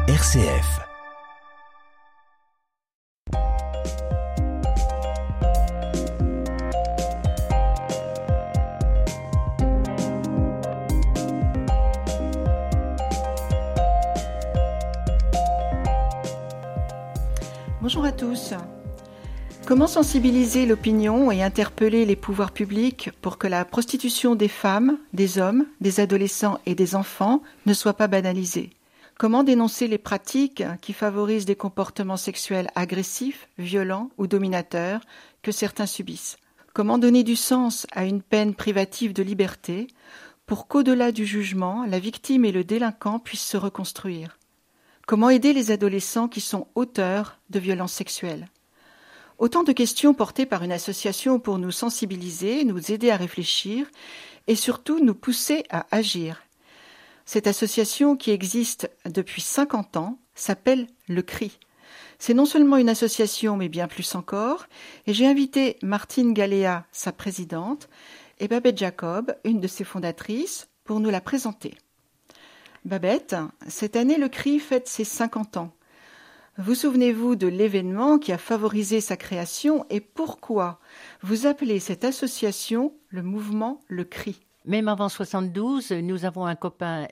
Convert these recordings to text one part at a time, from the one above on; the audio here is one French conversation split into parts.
RCF. Bonjour à tous. Comment sensibiliser l'opinion et interpeller les pouvoirs publics pour que la prostitution des femmes, des hommes, des adolescents et des enfants ne soit pas banalisée ? Comment dénoncer les pratiques qui favorisent des comportements sexuels agressifs, violents ou dominateurs que certains subissent ? Comment donner du sens à une peine privative de liberté pour qu'au-delà du jugement, la victime et le délinquant puissent se reconstruire ? Comment aider les adolescents qui sont auteurs de violences sexuelles ? Autant de questions portées par une association pour nous sensibiliser, nous aider à réfléchir et surtout nous pousser à agir. Cette association qui existe depuis 50 ans s'appelle Le CRI. C'est non seulement une association mais bien plus encore, et j'ai invité Martine Galéa, sa présidente, et Babette Jacob, une de ses fondatrices, pour nous la présenter. Babette, cette année le CRI fête ses 50 ans. Vous souvenez-vous de l'événement qui a favorisé sa création et pourquoi vous appelez cette association le mouvement Le CRI ? Même avant 72, nous avons un copain,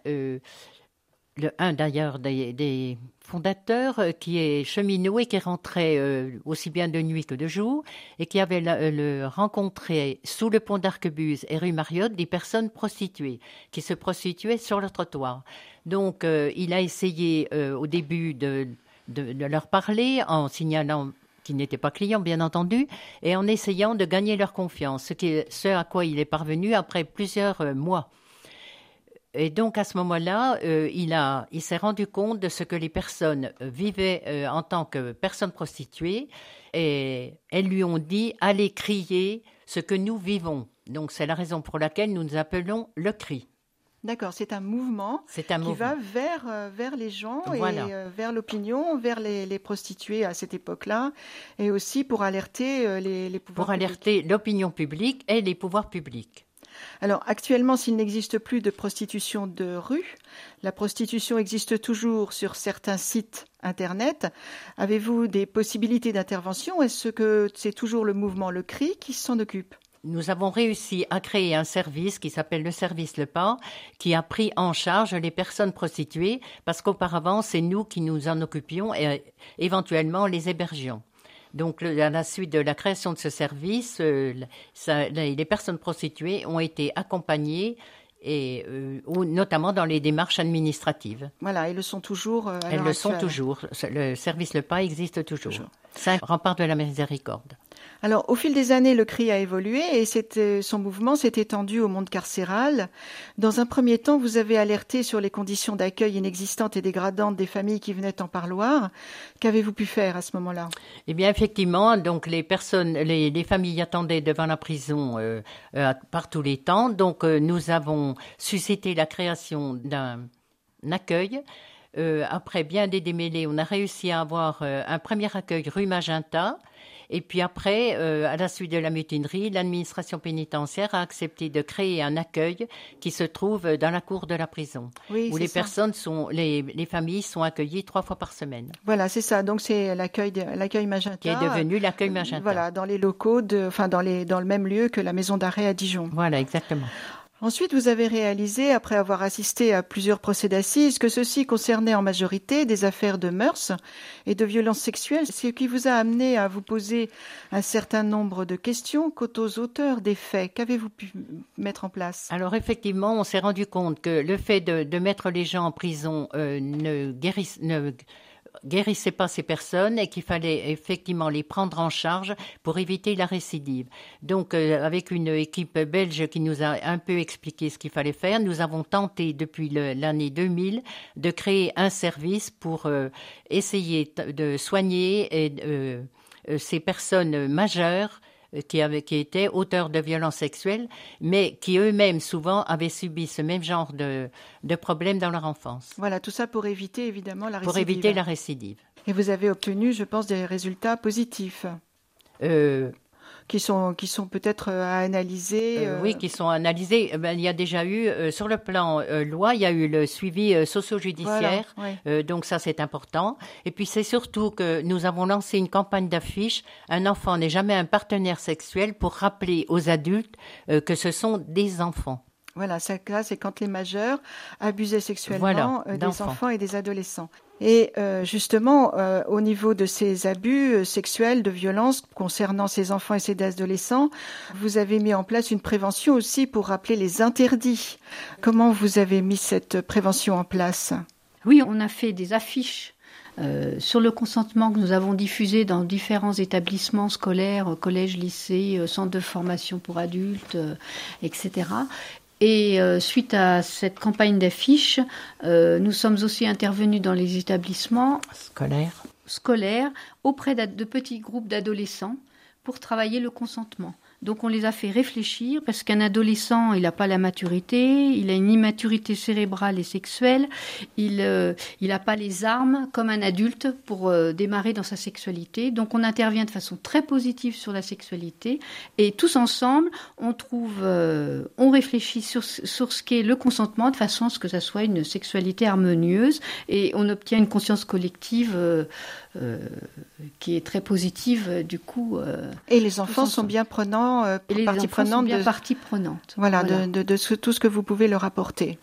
un d'ailleurs des fondateurs, qui est cheminot et qui rentrait aussi bien de nuit que de jour et qui avait rencontré sous le pont d'Arquebuse et rue Mariotte des personnes prostituées qui se prostituaient sur le trottoir. Donc il a essayé au début de leur parler en signalant qu'ils n'étaient pas clients, bien entendu, et en essayant de gagner leur confiance, ce à quoi il est parvenu après plusieurs mois. Et donc, à ce moment-là, il s'est rendu compte de ce que les personnes vivaient en tant que personnes prostituées, et elles lui ont dit « Allez crier ce que nous vivons ». Donc, c'est la raison pour laquelle nous nous appelons le CRI. D'accord, c'est un mouvement qui va vers les gens voilà. Et vers l'opinion, vers les prostituées à cette époque-là, et aussi pour alerter les pouvoirs publics. Pour alerter l'opinion publique et les pouvoirs publics. Alors actuellement, s'il n'existe plus de prostitution de rue, la prostitution existe toujours sur certains sites Internet. Avez-vous des possibilités d'intervention ? Est-ce que c'est toujours le mouvement Le CRI qui s'en occupe ? Nous avons réussi à créer un service qui s'appelle le service Le Pas, qui a pris en charge les personnes prostituées, parce qu'auparavant, c'est nous qui nous en occupions et éventuellement les hébergions. Donc, à la suite de la création de ce service, les personnes prostituées ont été accompagnées, et notamment dans les démarches administratives. Voilà, elles le sont toujours. Elles le sont toujours. Le service Le Pas existe toujours. 5 remparts de la miséricorde. Alors, au fil des années, le CRI a évolué et son mouvement s'est étendu au monde carcéral. Dans un premier temps, vous avez alerté sur les conditions d'accueil inexistantes et dégradantes des familles qui venaient en parloir. Qu'avez-vous pu faire à ce moment-là ? Eh bien, effectivement, donc les familles attendaient devant la prison par tous les temps. Donc, nous avons suscité la création d'un accueil. Après bien des démêlés, on a réussi à avoir un premier accueil rue Magenta. Et puis après, à la suite de la mutinerie, l'administration pénitentiaire a accepté de créer un accueil qui se trouve dans la cour de la prison, où les familles sont accueillies 3 fois par semaine. Voilà, c'est ça. Donc c'est l'accueil Magenta. Qui est devenu l'accueil Magenta. Voilà, dans les locaux, dans le même lieu que la maison d'arrêt à Dijon. Voilà, exactement. Ensuite, vous avez réalisé, après avoir assisté à plusieurs procès d'assises, que ceux-ci concernaient en majorité des affaires de mœurs et de violences sexuelles, ce qui vous a amené à vous poser un certain nombre de questions quant aux auteurs des faits. Qu'avez-vous pu mettre en place ? Alors effectivement, on s'est rendu compte que le fait de mettre les gens en prison ne guérissait pas ces personnes et qu'il fallait effectivement les prendre en charge pour éviter la récidive. Donc, avec une équipe belge qui nous a un peu expliqué ce qu'il fallait faire, nous avons tenté depuis l'année 2000 de créer un service pour essayer de soigner ces personnes majeures qui étaient auteurs de violences sexuelles, mais qui eux-mêmes souvent avaient subi ce même genre de problèmes dans leur enfance. Voilà, tout ça pour éviter évidemment la récidive. Pour éviter la récidive. Et vous avez obtenu, je pense, des résultats positifs. qui sont peut-être à analyser. Oui, qui sont analysés. Il y a déjà eu, sur le plan loi, il y a eu le suivi socio-judiciaire. Voilà, oui. Donc ça, c'est important. Et puis c'est surtout que nous avons lancé une campagne d'affiches. Un enfant n'est jamais un partenaire sexuel, pour rappeler aux adultes que ce sont des enfants. Voilà, ça, là, c'est quand les majeurs abusaient sexuellement des enfants et des adolescents. Et justement, au niveau de ces abus sexuels, de violences concernant ces enfants et ces adolescents, vous avez mis en place une prévention aussi pour rappeler les interdits. Comment vous avez mis cette prévention en place ? Oui, on a fait des affiches sur le consentement que nous avons diffusé dans différents établissements scolaires, collèges, lycées, centres de formation pour adultes, etc. Et suite à cette campagne d'affiches, nous sommes aussi intervenus dans les établissements scolaires auprès de petits groupes d'adolescents pour travailler le consentement. Donc on les a fait réfléchir parce qu'un adolescent, il n'a pas la maturité, il a une immaturité cérébrale et sexuelle, il n'a pas les armes comme un adulte pour démarrer dans sa sexualité. Donc on intervient de façon très positive sur la sexualité et tous ensemble, on réfléchit sur ce qu'est le consentement de façon à ce que ça soit une sexualité harmonieuse et on obtient une conscience collective qui est très positive du coup. Et les enfants sont bien prenants. Partie prenante. Voilà. De tout ce que vous pouvez leur apporter.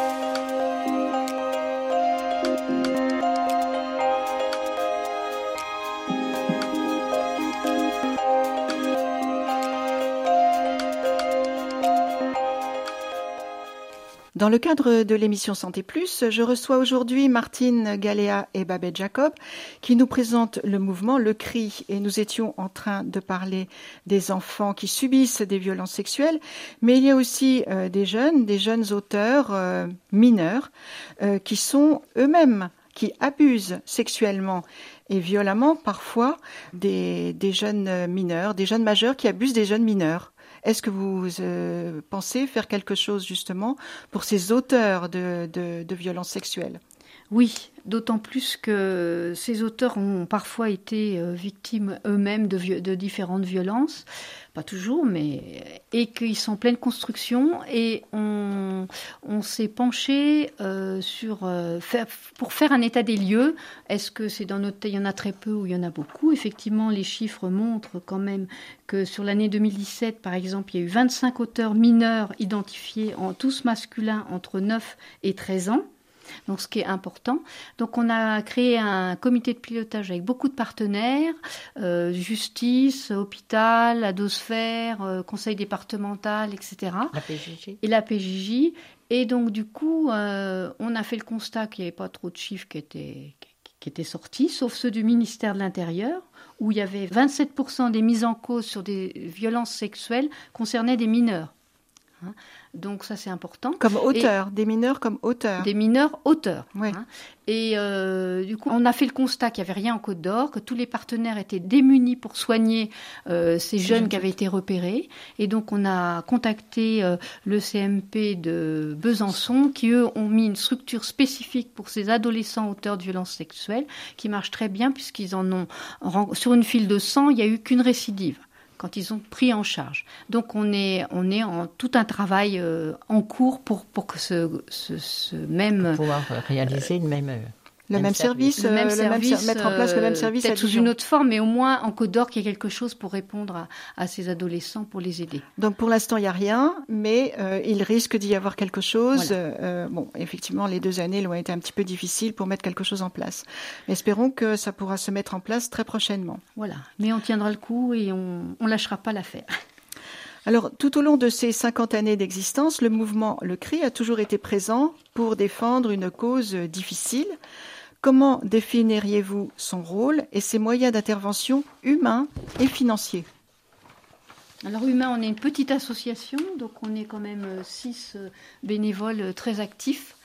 Dans le cadre de l'émission Santé Plus, je reçois aujourd'hui Martine Galéa et Babette Jacob qui nous présentent le mouvement Le Cri. Et nous étions en train de parler des enfants qui subissent des violences sexuelles, mais il y a aussi des jeunes auteurs mineurs qui sont eux-mêmes, qui abusent sexuellement et violemment parfois des jeunes mineurs, des jeunes majeurs qui abusent des jeunes mineurs. Est-ce que vous pensez faire quelque chose justement pour ces auteurs de violences sexuelles ? Oui, d'autant plus que ces auteurs ont parfois été victimes eux-mêmes de différentes violences, pas toujours, et qu'ils sont en pleine construction. Et on s'est penché pour faire un état des lieux. Est-ce que c'est dans notre... Il y en a très peu ou il y en a beaucoup. Effectivement, les chiffres montrent quand même que sur l'année 2017, par exemple, il y a eu 25 auteurs mineurs identifiés, tous masculins, entre 9 et 13 ans. Donc, ce qui est important. Donc, on a créé un comité de pilotage avec beaucoup de partenaires, justice, hôpital, Adosphère, conseil départemental, etc. La PJJ. Et la PJJ. Et donc, du coup, on a fait le constat qu'il n'y avait pas trop de chiffres qui étaient sortis, sauf ceux du ministère de l'Intérieur, où il y avait 27% des mises en cause sur des violences sexuelles concernaient des mineurs. Donc ça c'est important. Comme auteur, des mineurs comme auteurs. Des mineurs auteurs. Oui. Et du coup, on a fait le constat qu'il n'y avait rien en Côte d'Or, que tous les partenaires étaient démunis pour soigner ces jeunes qui avaient été repérés. Et donc on a contacté le CMP de Besançon, qui eux ont mis une structure spécifique pour ces adolescents auteurs de violences sexuelles, qui marche très bien puisqu'ils en ont, sur une file de 100, il n'y a eu qu'une récidive quand ils ont pris en charge. Donc on est en tout un travail en cours pour que ce même... Pour pouvoir réaliser le même service, mettre en place le même service. Peut-être sous une autre forme, mais au moins en Côte d'Or qu'il y ait quelque chose pour répondre à ces adolescents, pour les aider. Donc pour l'instant, il n'y a rien, mais il risque d'y avoir quelque chose. Voilà. Effectivement, les 2 années ont été un petit peu difficiles pour mettre quelque chose en place. Mais espérons que ça pourra se mettre en place très prochainement. Voilà, mais on tiendra le coup et on ne lâchera pas l'affaire. Alors, tout au long de ces 50 années d'existence, le mouvement Le Cri a toujours été présent pour défendre une cause difficile. Comment définiriez-vous son rôle et ses moyens d'intervention humains et financiers ? Alors humain, on est une petite association, donc on est quand même 6 bénévoles très actifs.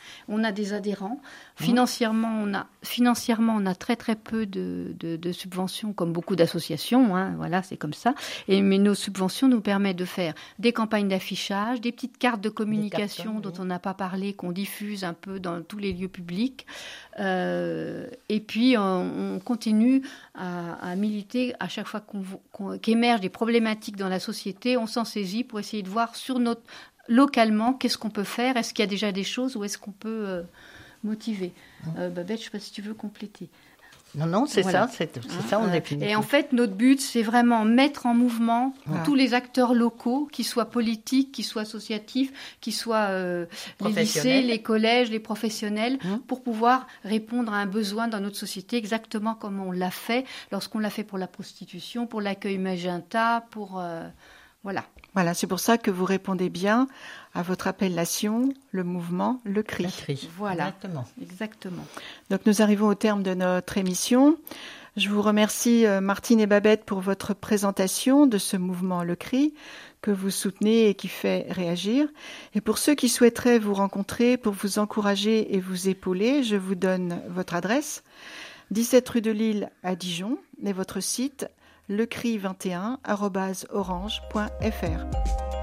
On a des adhérents. Financièrement, on a très très peu de subventions, comme beaucoup d'associations. Voilà, c'est comme ça. Mais nos subventions nous permettent de faire des campagnes d'affichage, des petites cartes de communication dont on n'a pas parlé, qu'on diffuse un peu dans tous les lieux publics. Et puis, on continue à militer à chaque fois qu'émergent des problématiques dans la société. On s'en saisit pour essayer de voir localement qu'est-ce qu'on peut faire. Est-ce qu'il y a déjà des choses ou est-ce qu'on peut motiver. Babette, je ne sais pas si tu veux compléter. Non, c'est ça, c'est ça, on est fini. Et en fait, notre but, c'est vraiment mettre en mouvement tous les acteurs locaux, qu'ils soient politiques, qu'ils soient associatifs, qu'ils soient les lycées, les collèges, les professionnels, pour pouvoir répondre à un besoin dans notre société, exactement comme on l'a fait lorsqu'on l'a fait pour la prostitution, pour l'accueil Magenta, pour... voilà. Voilà, c'est pour ça que vous répondez bien à votre appellation, le mouvement, le cri. Le cri. Voilà, exactement. Donc nous arrivons au terme de notre émission. Je vous remercie Martine et Babette pour votre présentation de ce mouvement Le Cri que vous soutenez et qui fait réagir. Et pour ceux qui souhaiteraient vous rencontrer pour vous encourager et vous épauler, je vous donne votre adresse, 17 rue de Lille à Dijon, et votre site lecri21@orange.fr.